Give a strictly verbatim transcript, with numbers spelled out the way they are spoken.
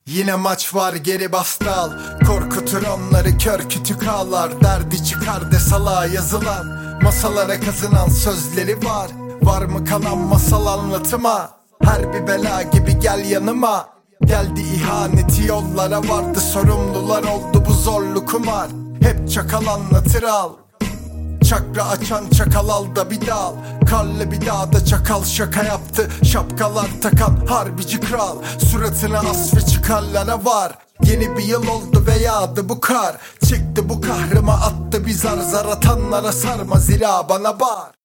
Yine maç var, geri bastı al. Korkutur onları kör kütük ağlar. Derdi çıkar de salağa yazılan. Masalara kazınan sözleri var. Var mı kalan masal anlatıma? Her bir bela gibi gel yanıma. Geldi ihaneti yollara vardı. Sorumlular oldu bu zorlu kumar. Hep çakal anlatır al. Çakra açan çakal al da bir dal. Karlı bir dağda çakal şaka yaptı. Şapkalar takan harbici kral. Suratına as ve çıkarlara var. Yeni bir yıl oldu ve yağdı bu kar. Çıktı bu kahrıma attı bir zar zar. Atanlara sarma zira bana bağır.